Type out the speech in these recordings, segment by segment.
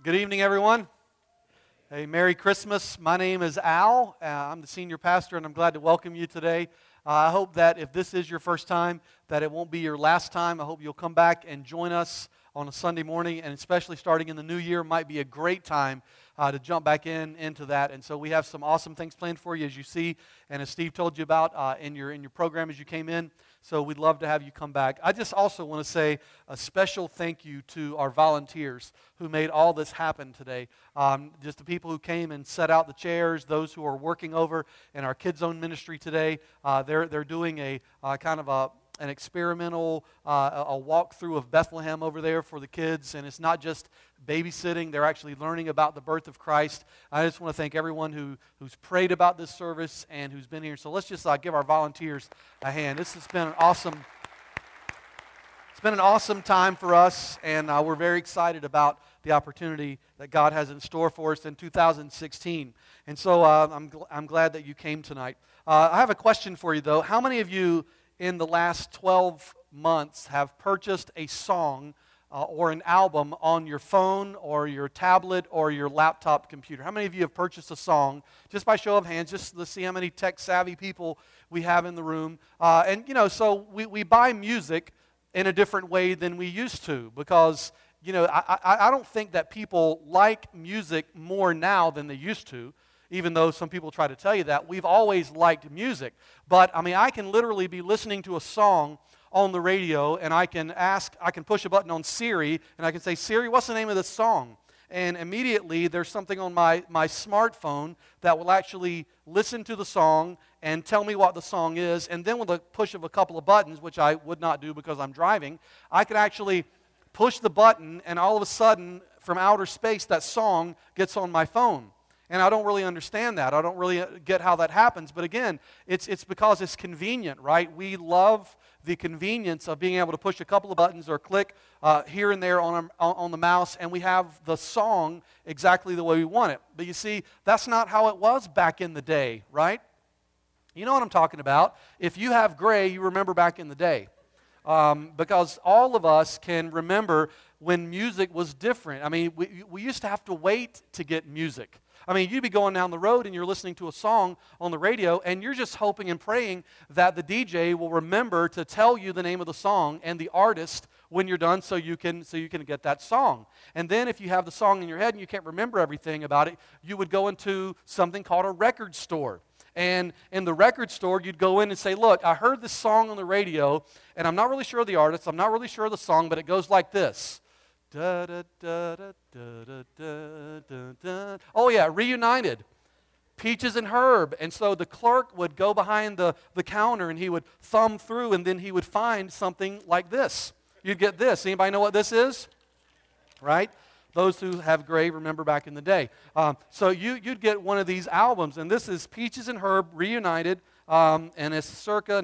Good evening, everyone. Hey, Merry Christmas. My name is Al. I'm the senior pastor, and I'm glad to welcome you today. I hope that if this is your first time, that it won't be your last time. I hope you'll come back and join us on a Sunday morning, and especially starting in the new year might be a great time to jump back into that. And so we have some awesome things planned for you, as you see, and as Steve told you about in your program as you came in. So we'd love to have you come back. I just also want to say a special thank you to our volunteers who made all this happen today. Just the people who came and set out the chairs, those who are working over in our Kids Zone ministry today. They're doing a kind of an experimental a walkthrough of Bethlehem over there for the kids, and it's not just babysitting. They're actually learning about the birth of Christ. I just want to thank everyone who's prayed about this service and who's been here. So let's just give our volunteers a hand. This has been it's been an awesome time for us, and we're very excited about the opportunity that God has in store for us in 2016. And so I'm glad that you came tonight. I have a question for you, though. How many of you in the last 12 months have purchased a song or an album on your phone or your tablet or your laptop computer? How many of you have purchased a song? Just by show of hands, just to see how many tech-savvy people we have in the room. So we buy music in a different way than we used to, because I don't think that people like music more now than they used to. Even though some people try to tell you that, we've always liked music. But, I can literally be listening to a song on the radio, and I can push a button on Siri, and I can say, Siri, what's the name of this song? And immediately, there's something on my smartphone that will actually listen to the song and tell me what the song is. And then with a push of a couple of buttons, which I would not do because I'm driving, I can actually push the button, and all of a sudden, from outer space, that song gets on my phone. And I don't really understand that. I don't really get how that happens. But again, it's because it's convenient, right? We love the convenience of being able to push a couple of buttons or click here and there on the mouse, and we have the song exactly the way we want it. But you see, that's not how it was back in the day, right? You know what I'm talking about. If you have gray, you remember back in the day. Because all of us can remember when music was different. We used to have to wait to get music. You'd be going down the road and you're listening to a song on the radio, and you're just hoping and praying that the DJ will remember to tell you the name of the song and the artist when you're done, so you can get that song. And then if you have the song in your head and you can't remember everything about it, you would go into something called a record store. And in the record store, you'd go in and say, look, I heard this song on the radio, and I'm not really sure of the artist, I'm not really sure of the song, but it goes like this. Da, da, da, da, da, da, da, da. Oh yeah, Reunited, Peaches and Herb. And so the clerk would go behind the counter, and he would thumb through, and then he would find something like this. You'd get this. Anybody know what this is? Right? Those who have gray remember back in the day. So you'd get one of these albums, and this is Peaches and Herb Reunited, and it's circa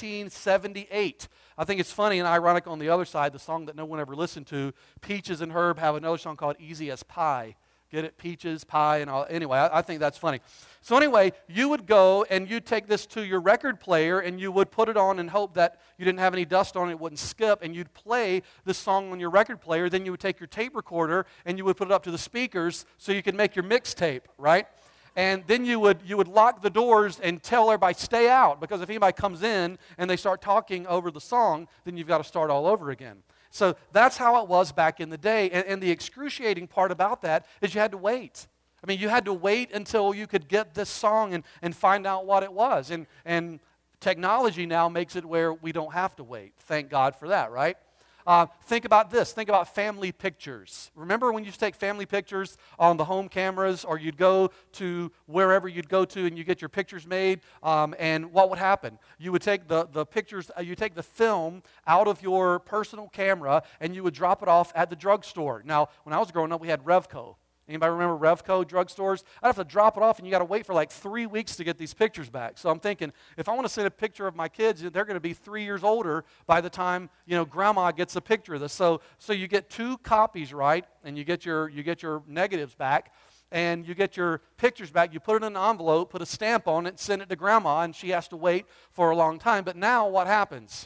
1978. I think it's funny and ironic on the other side, the song that no one ever listened to, Peaches and Herb have another song called Easy as Pie. Get it? Peaches, pie, and all. Anyway, I think that's funny. So anyway, you would go and you'd take this to your record player, and you would put it on and hope that you didn't have any dust on it, it wouldn't skip, and you'd play this song on your record player. Then you would take your tape recorder and you would put it up to the speakers so you could make your mixtape, right? And then you would lock the doors and tell everybody, stay out, because if anybody comes in and they start talking over the song, then you've got to start all over again. So that's how it was back in the day. And the excruciating part about that is you had to wait. You had to wait until you could get this song and find out what it was. And technology now makes it where we don't have to wait. Thank God for that, right? Think about this. Think about family pictures. Remember when you used to take family pictures on the home cameras, or you'd go to wherever you'd go to and you get your pictures made, and what would happen? You would take the pictures, you take the film out of your personal camera, and you would drop it off at the drugstore. Now, when I was growing up, we had Revco. Anybody remember Revco drugstores? I'd have to drop it off, and you got to wait for like 3 weeks to get these pictures back. So I'm thinking, if I want to send a picture of my kids, they're going to be 3 years older by the time Grandma gets a picture of this. So you get 2 copies, right? And you get your negatives back, and you get your pictures back. You put it in an envelope, put a stamp on it, send it to Grandma, and she has to wait for a long time. But now what happens?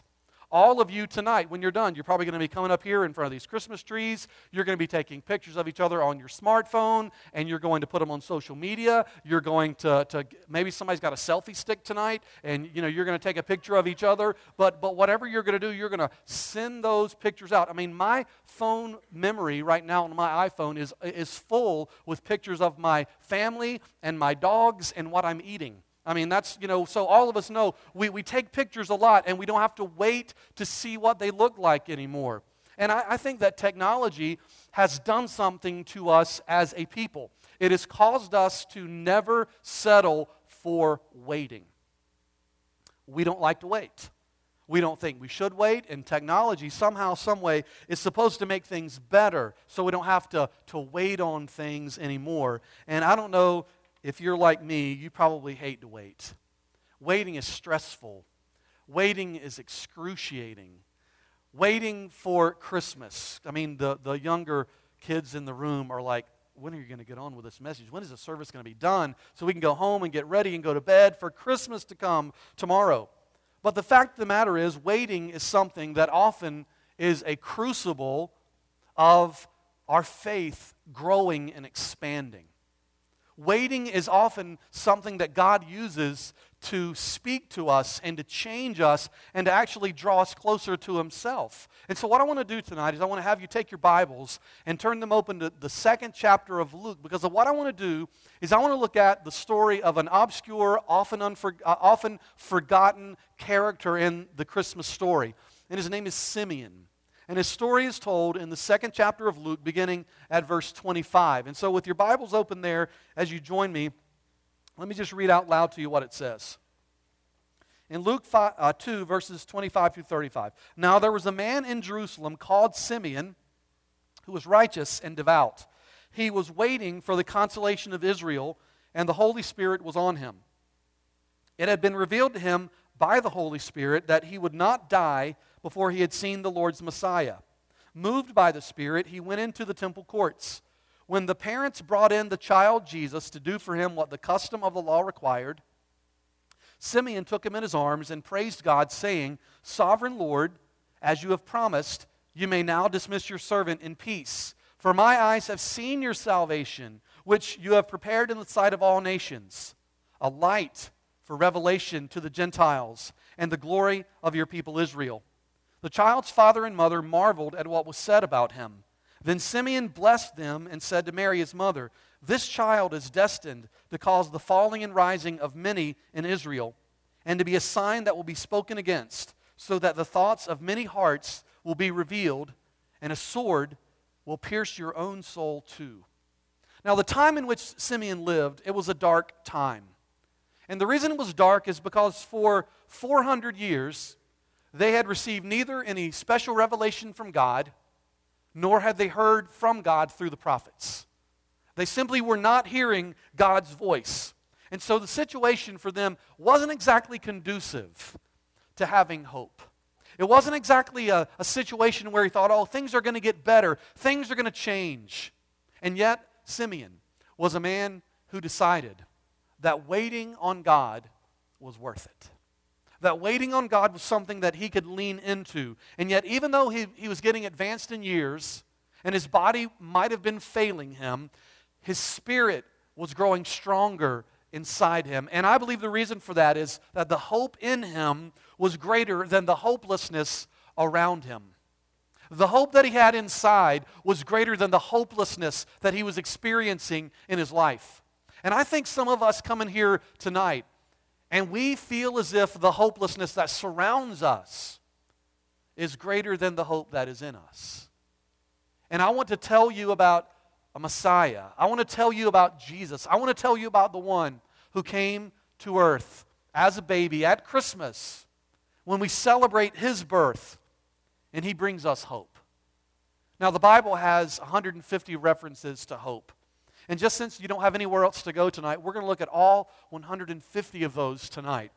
All of you tonight, when you're done, you're probably going to be coming up here in front of these Christmas trees. You're going to be taking pictures of each other on your smartphone, and you're going to put them on social media. You're going to maybe somebody's got a selfie stick tonight, and you're going to take a picture of each other. But whatever you're going to do, you're going to send those pictures out. I mean, my phone memory right now on my iPhone is full with pictures of my family and my dogs and what I'm eating. I mean, that's, so all of us know we take pictures a lot, and we don't have to wait to see what they look like anymore. And I think that technology has done something to us as a people. It has caused us to never settle for waiting. We don't like to wait. We don't think we should wait, and technology somehow, some way, is supposed to make things better so we don't have to wait on things anymore. And I don't know if you're like me, you probably hate to wait. Waiting is stressful. Waiting is excruciating. Waiting for Christmas. I mean, the younger kids in the room are like, when are you going to get on with this message? When is the service going to be done so we can go home and get ready and go to bed for Christmas to come tomorrow? But the fact of the matter is, waiting is something that often is a crucible of our faith growing and expanding. Waiting is often something that God uses to speak to us and to change us and to actually draw us closer to Himself. And so what I want to do tonight is I want to have you take your Bibles and turn them open to the second chapter of Luke, because what I want to do is I want to look at the story of an obscure, often forgotten character in the Christmas story. And his name is Simeon. And his story is told in the second chapter of Luke, beginning at verse 25. And so with your Bibles open there, as you join me, let me just read out loud to you what it says. In Luke 2, verses 25 through 35. Now there was a man in Jerusalem called Simeon, who was righteous and devout. He was waiting for the consolation of Israel, and the Holy Spirit was on him. It had been revealed to him by the Holy Spirit that he would not die before he had seen the Lord's Messiah. Moved by the Spirit, he went into the temple courts. When the parents brought in the child Jesus to do for him what the custom of the law required, Simeon took him in his arms and praised God, saying, Sovereign Lord, as you have promised, you may now dismiss your servant in peace. For my eyes have seen your salvation, which you have prepared in the sight of all nations, a light for revelation to the Gentiles and the glory of your people Israel. The child's father and mother marveled at what was said about him. Then Simeon blessed them and said to Mary his mother, This child is destined to cause the falling and rising of many in Israel, and to be a sign that will be spoken against, so that the thoughts of many hearts will be revealed, and a sword will pierce your own soul too. Now the time in which Simeon lived, it was a dark time. And the reason it was dark is because for 400 years, they had received neither any special revelation from God, nor had they heard from God through the prophets. They simply were not hearing God's voice. And so the situation for them wasn't exactly conducive to having hope. It wasn't exactly a situation where he thought, oh, things are going to get better, things are going to change. And yet, Simeon was a man who decided that waiting on God was worth it. That waiting on God was something that he could lean into. And yet, even though he was getting advanced in years, and his body might have been failing him, his spirit was growing stronger inside him. And I believe the reason for that is that the hope in him was greater than the hopelessness around him. The hope that he had inside was greater than the hopelessness that he was experiencing in his life. And I think some of us come in here tonight, and we feel as if the hopelessness that surrounds us is greater than the hope that is in us. And I want to tell you about a Messiah. I want to tell you about Jesus. I want to tell you about the one who came to earth as a baby at Christmas when we celebrate his birth, and he brings us hope. Now, the Bible has 150 references to hope. And just since you don't have anywhere else to go tonight, we're going to look at all 150 of those tonight.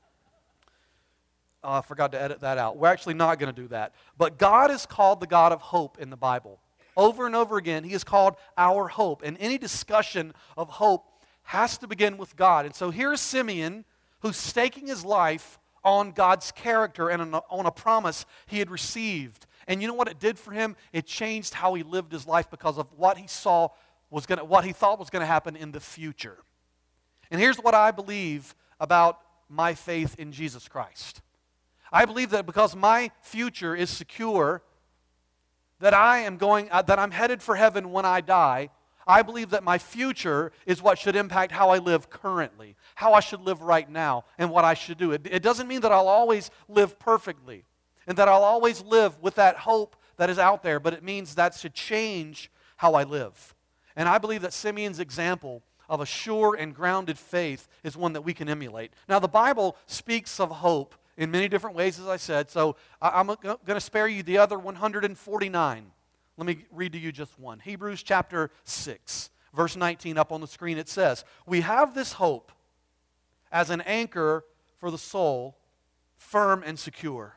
I forgot to edit that out. We're actually not going to do that. But God is called the God of hope in the Bible. Over and over again, He is called our hope. And any discussion of hope has to begin with God. And so here's Simeon, who's staking his life on God's character and on a promise he had received. And you know what it did for him? It changed how he lived his life because of what he thought was going to happen in the future. And here's what I believe about my faith in Jesus Christ. I believe that because my future is secure, that I'm headed for heaven when I die, I believe that my future is what should impact how I live currently, how I should live right now, and what I should do. It doesn't mean that I'll always live perfectly and that I'll always live with that hope that is out there, but it means that should change how I live. And I believe that Simeon's example of a sure and grounded faith is one that we can emulate. Now, the Bible speaks of hope in many different ways, as I said, so I'm going to spare you the other 149. Let me read to you just one. Hebrews chapter 6, verse 19 up on the screen. It says, "We have this hope as an anchor for the soul, firm and secure."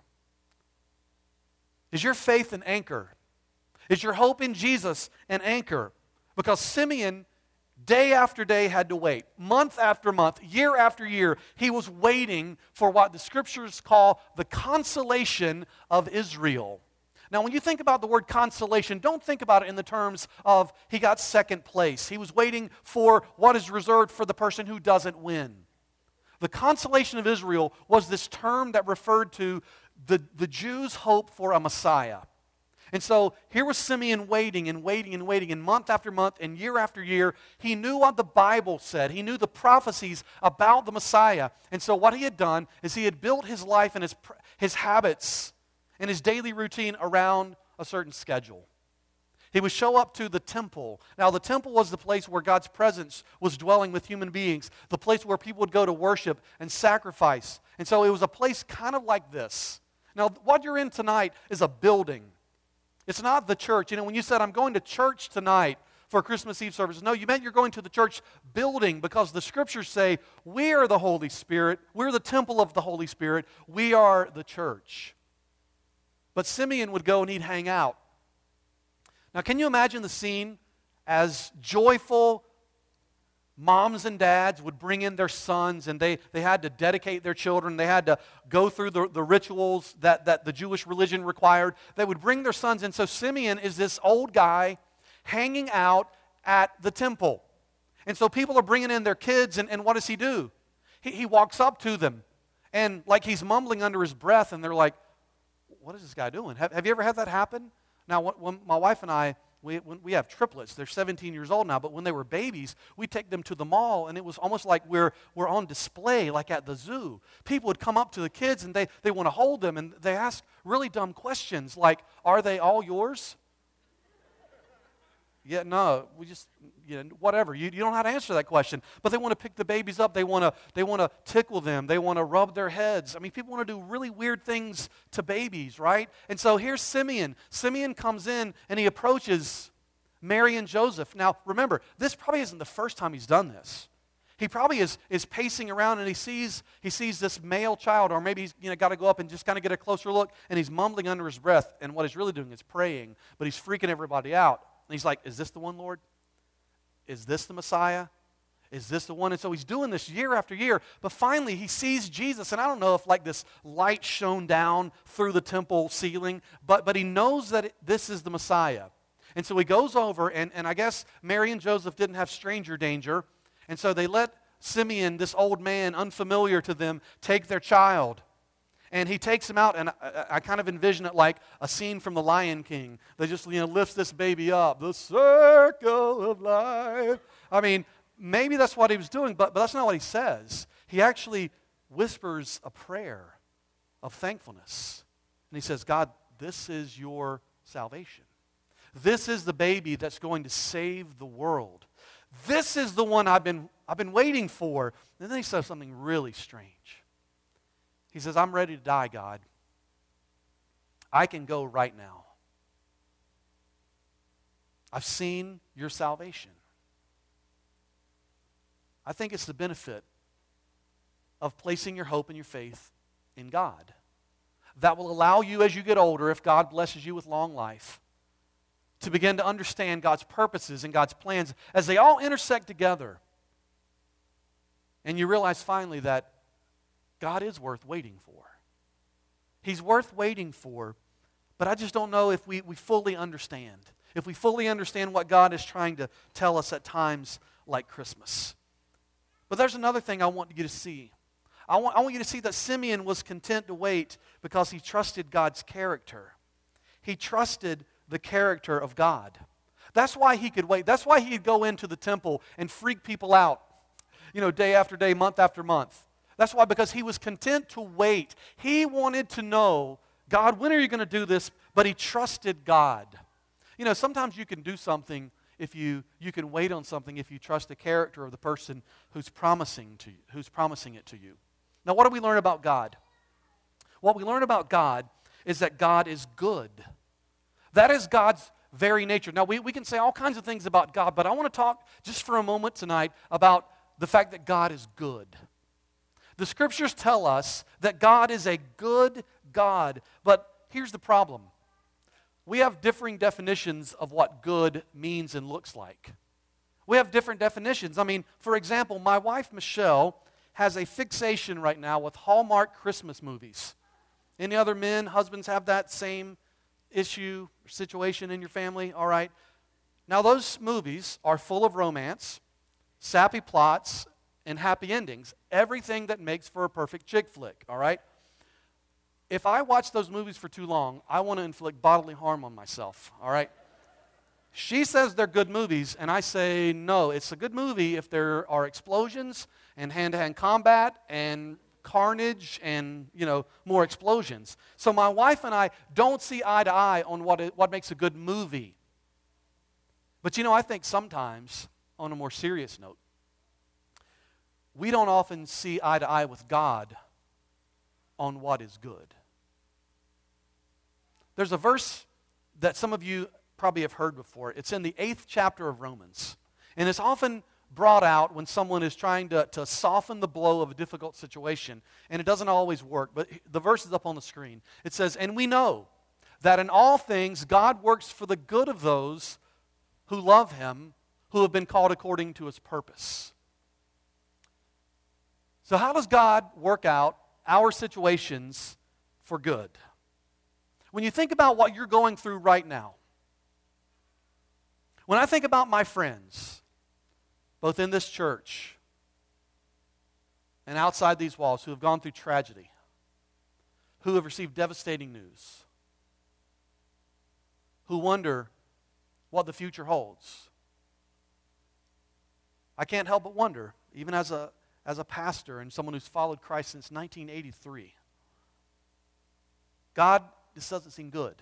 Is your faith an anchor? Is your hope in Jesus an anchor? Because Simeon, day after day, had to wait. Month after month, year after year, he was waiting for what the Scriptures call the consolation of Israel. Now, when you think about the word consolation, don't think about it in the terms of he got second place. He was waiting for what is reserved for the person who doesn't win. The consolation of Israel was this term that referred to the Jews' hope for a Messiah. And so here was Simeon waiting and waiting and waiting, and month after month and year after year, he knew what the Bible said. He knew the prophecies about the Messiah. And so what he had done is he had built his life and his habits and his daily routine around a certain schedule. He would show up to the temple. Now, the temple was the place where God's presence was dwelling with human beings, the place where people would go to worship and sacrifice. And so it was a place kind of like this. Now, what you're in tonight is a building. It's not the church. You know, when you said, "I'm going to church tonight for Christmas Eve service," no, you meant you're going to the church building, because the Scriptures say we are the Holy Spirit. We're the temple of the Holy Spirit. We are the church. But Simeon would go and he'd hang out. Now, can you imagine the scene as joyful moms and dads would bring in their sons, and they had to dedicate their children. They had to go through the rituals that the Jewish religion required. They would bring their sons, and so Simeon is this old guy hanging out at the temple. And so people are bringing in their kids, and what does he do? He walks up to them, and like he's mumbling under his breath, and they're like, "What is this guy doing?" Have you ever had that happen? Now, when my wife and I, we have triplets. They're 17 years old now, but when they were babies, we'd take them to the mall, and it was almost like we're on display, like at the zoo. People would come up to the kids, and they want to hold them, and they ask really dumb questions like, "Are they all yours?" Yeah, no, we just, whatever. You don't know how to answer that question. But they want to pick the babies up. They want to tickle them. They want to rub their heads. I mean, people want to do really weird things to babies, right? And so here's Simeon. Simeon comes in, and he approaches Mary and Joseph. Now, remember, this probably isn't the first time he's done this. He probably is pacing around, and he sees this male child, or maybe he's got to go up and just kind of get a closer look, and he's mumbling under his breath, and what he's really doing is praying, but he's freaking everybody out. And he's like, "Is this the one, Lord? Is this the Messiah? Is this the one?" And so he's doing this year after year. But finally, he sees Jesus. And I don't know if like this light shone down through the temple ceiling, but he knows that this is the Messiah. And so he goes over, and I guess Mary and Joseph didn't have stranger danger. And so they let Simeon, this old man, unfamiliar to them, take their child. And he takes him out, and I kind of envision it like a scene from The Lion King. They just lifts this baby up, the circle of life. I mean, maybe that's what he was doing, but that's not what he says. He actually whispers a prayer of thankfulness. And he says, "God, this is your salvation. This is the baby that's going to save the world. This is the one I've been waiting for." And then he says something really strange. He says, "I'm ready to die, God. I can go right now. I've seen your salvation." I think it's the benefit of placing your hope and your faith in God that will allow you, as you get older, if God blesses you with long life, to begin to understand God's purposes and God's plans as they all intersect together. And you realize finally that God is worth waiting for. He's worth waiting for, but I just don't know if we fully understand. If we fully understand what God is trying to tell us at times like Christmas. But there's another thing I want you to see. I want you to see that Simeon was content to wait because he trusted God's character. He trusted the character of God. That's why he could wait. That's why he could go into the temple and freak people out, day after day, month after month. That's why, because he was content to wait. He wanted to know, God, when are you going to do this? But he trusted God. Sometimes you can do something if you can wait on something if you trust the character of the person who's promising it to you. Now, what do we learn about God? What we learn about God is that God is good. That is God's very nature. Now, we can say all kinds of things about God, but I want to talk just for a moment tonight about the fact that God is good. The Scriptures tell us that God is a good God, but here's the problem. We have differing definitions of what good means and looks like. We have different definitions. For example, my wife, Michelle, has a fixation right now with Hallmark Christmas movies. Any other men, husbands have that same issue or situation in your family? All right. Now, those movies are full of romance, sappy plots, and happy endings. Everything that makes for a perfect chick flick, all right? If I watch those movies for too long, I want to inflict bodily harm on myself, all right? She says they're good movies, and I say, no, it's a good movie if there are explosions and hand-to-hand combat and carnage and, more explosions. So my wife and I don't see eye to eye on what makes a good movie. But, I think sometimes, on a more serious note, we don't often see eye to eye with God on what is good. There's a verse that some of you probably have heard before. It's in the 8th chapter of Romans. And it's often brought out when someone is trying to soften the blow of a difficult situation. And it doesn't always work, but the verse is up on the screen. It says, "And we know that in all things God works for the good of those who love Him, who have been called according to His purpose." So how does God work out our situations for good? When you think about what you're going through right now, when I think about my friends, both in this church and outside these walls, who have gone through tragedy, who have received devastating news, who wonder what the future holds, I can't help but wonder, even as a pastor and someone who's followed Christ since 1983, God, this doesn't seem good.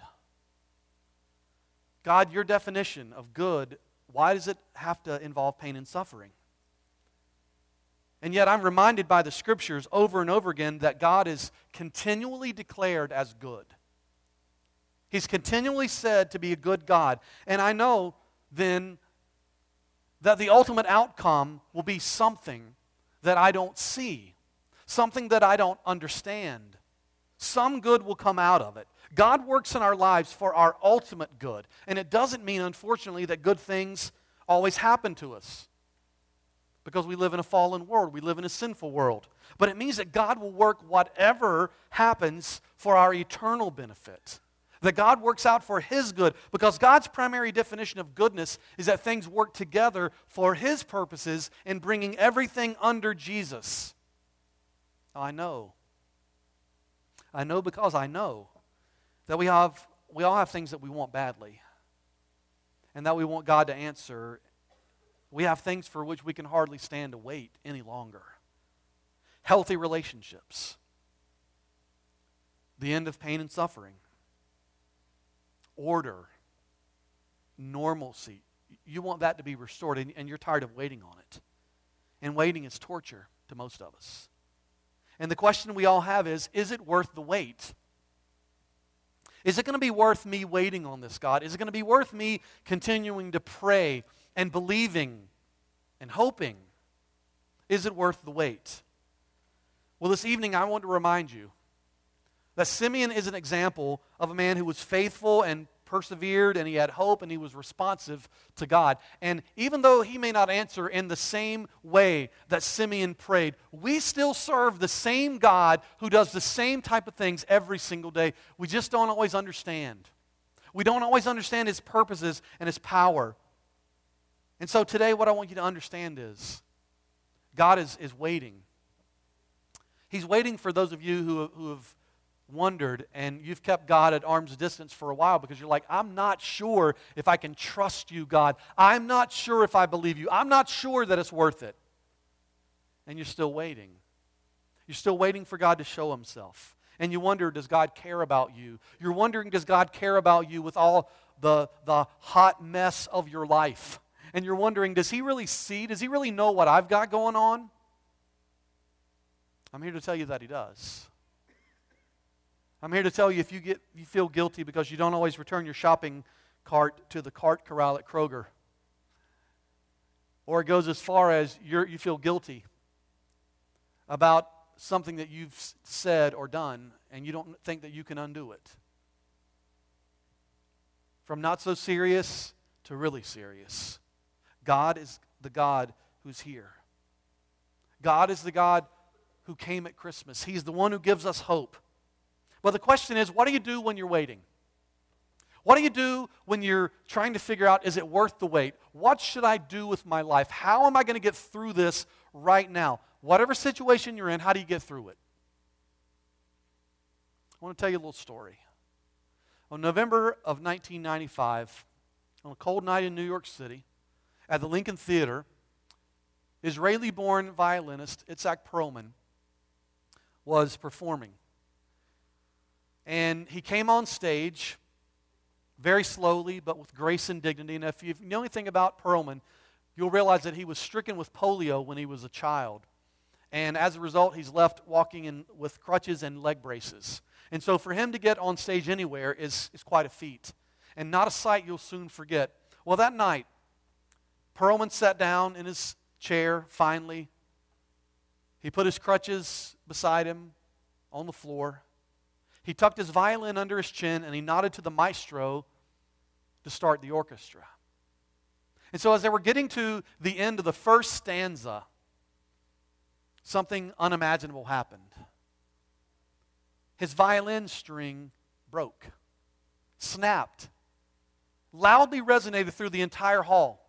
God, your definition of good, why does it have to involve pain and suffering? And yet I'm reminded by the Scriptures over and over again that God is continually declared as good. He's continually said to be a good God. And I know then that the ultimate outcome will be something that I don't see, something that I don't understand. Some good will come out of it. God works in our lives for our ultimate good. And it doesn't mean, unfortunately, that good things always happen to us, because we live in a fallen world. We live in a sinful world. But it means that God will work whatever happens for our eternal benefit. That God works out for His good, because God's primary definition of goodness is that things work together for His purposes in bringing everything under Jesus. I know because I know that we all have things that we want badly and that we want God to answer. We have things for which we can hardly stand to wait any longer. Healthy relationships, the end of pain and suffering, order, normalcy. You want that to be restored, and you're tired of waiting on it. And waiting is torture to most of us. And the question we all have is it worth the wait? Is it going to be worth me waiting on this, God? Is it going to be worth me continuing to pray and believing and hoping? Is it worth the wait? Well, this evening I want to remind you that Simeon is an example of a man who was faithful and persevered and he had hope and he was responsive to God. And even though he may not answer in the same way that Simeon prayed, we still serve the same God who does the same type of things every single day. We just don't always understand. We don't always understand his purposes and his power. And so today what I want you to understand is God is waiting. He's waiting for those of you who have wondered and you've kept God at arm's distance for a while because you're like, I'm not sure if I can trust you, God. I'm not sure if I believe you. I'm not sure that it's worth it. And you're still waiting. You're still waiting for God to show himself. And you wonder, does God care about you? You're wondering, does God care about you with all the hot mess of your life? And you're wondering, does he really see? Does he really know what I've got going on? I'm here to tell you that he does. I'm here to tell you if you feel guilty because you don't always return your shopping cart to the cart corral at Kroger, or it goes as far as you feel guilty about something that you've said or done and you don't think that you can undo it. From not so serious to really serious, God is the God who's here. God is the God who came at Christmas. He's the one who gives us hope. But the question is, what do you do when you're waiting? What do you do when you're trying to figure out, is it worth the wait? What should I do with my life? How am I going to get through this right now? Whatever situation you're in, how do you get through it? I want to tell you a little story. On November of 1995, on a cold night in New York City, at the Lincoln Theater, Israeli-born violinist Itzhak Perlman was performing. And he came on stage very slowly, but with grace and dignity. And if you know anything about Perlman, you'll realize that he was stricken with polio when he was a child. And as a result, he's left walking with crutches and leg braces. And so for him to get on stage anywhere is quite a feat. And not a sight you'll soon forget. Well, that night, Perlman sat down in his chair, finally. He put his crutches beside him on the floor. He tucked his violin under his chin and he nodded to the maestro to start the orchestra. And so as they were getting to the end of the first stanza, something unimaginable happened. His violin string broke, snapped, loudly resonated through the entire hall.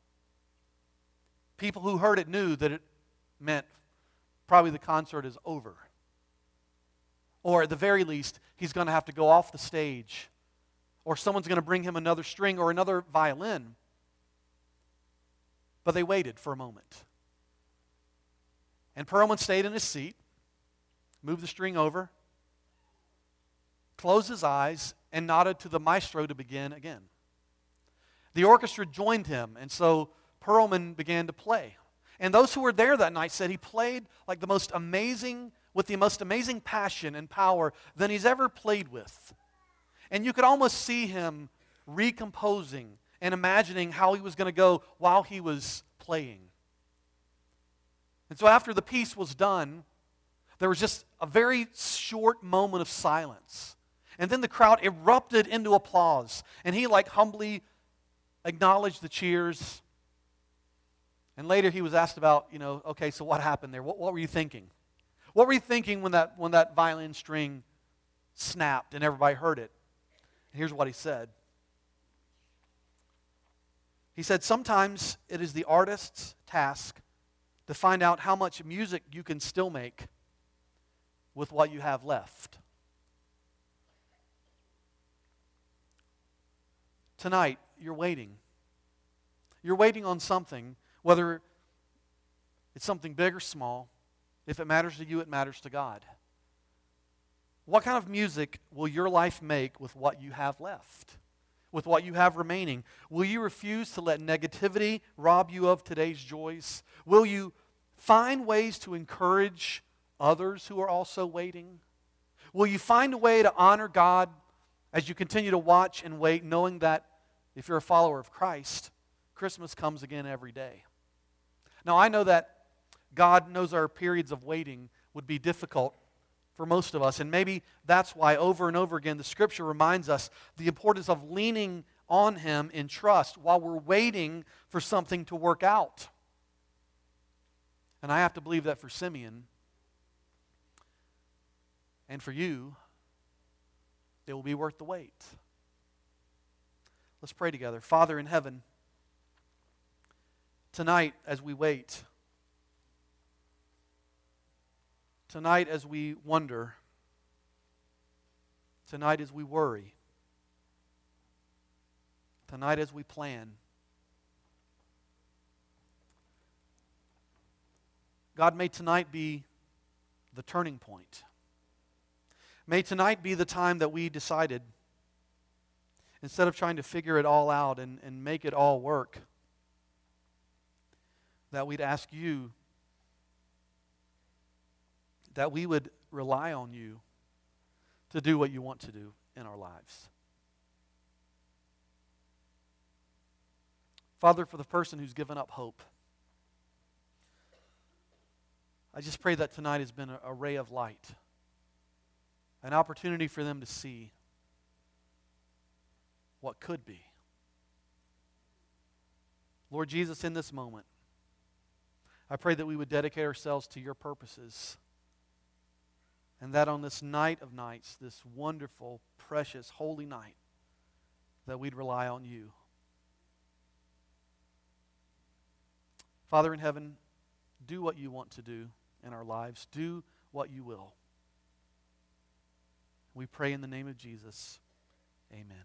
People who heard it knew that it meant probably the concert is over. Or at the very least, he's going to have to go off the stage. Or someone's going to bring him another string or another violin. But they waited for a moment. And Perlman stayed in his seat, moved the string over, closed his eyes, and nodded to the maestro to begin again. The orchestra joined him, and so Perlman began to play. And those who were there that night said he played like with the most amazing passion and power than he's ever played with. And you could almost see him recomposing and imagining how he was going to go while he was playing. And so after the piece was done, there was just a very short moment of silence. And then the crowd erupted into applause. And he humbly acknowledged the cheers. And later he was asked about, okay, so what happened there? What were you thinking? What were you thinking when that violin string snapped and everybody heard it? And here's what he said. He said, sometimes it is the artist's task to find out how much music you can still make with what you have left. Tonight, you're waiting. You're waiting on something, whether it's something big or small. If it matters to you, it matters to God. What kind of music will your life make with what you have left? With what you have remaining? Will you refuse to let negativity rob you of today's joys? Will you find ways to encourage others who are also waiting? Will you find a way to honor God as you continue to watch and wait, knowing that if you're a follower of Christ, Christmas comes again every day? Now, I know that God knows our periods of waiting would be difficult for most of us. And maybe that's why over and over again the Scripture reminds us the importance of leaning on Him in trust while we're waiting for something to work out. And I have to believe that for Simeon and for you, it will be worth the wait. Let's pray together. Father in heaven, tonight as we wait, tonight as we wonder, tonight as we worry, tonight as we plan, God, may tonight be the turning point. May tonight be the time that we decided, instead of trying to figure it all out and make it all work, that we'd ask you, that we would rely on you to do what you want to do in our lives. Father, for the person who's given up hope, I just pray that tonight has been a ray of light, an opportunity for them to see what could be. Lord Jesus, in this moment, I pray that we would dedicate ourselves to your purposes, and that on this night of nights, this wonderful, precious, holy night, that we'd rely on you. Father in heaven, do what you want to do in our lives. Do what you will. We pray in the name of Jesus. Amen.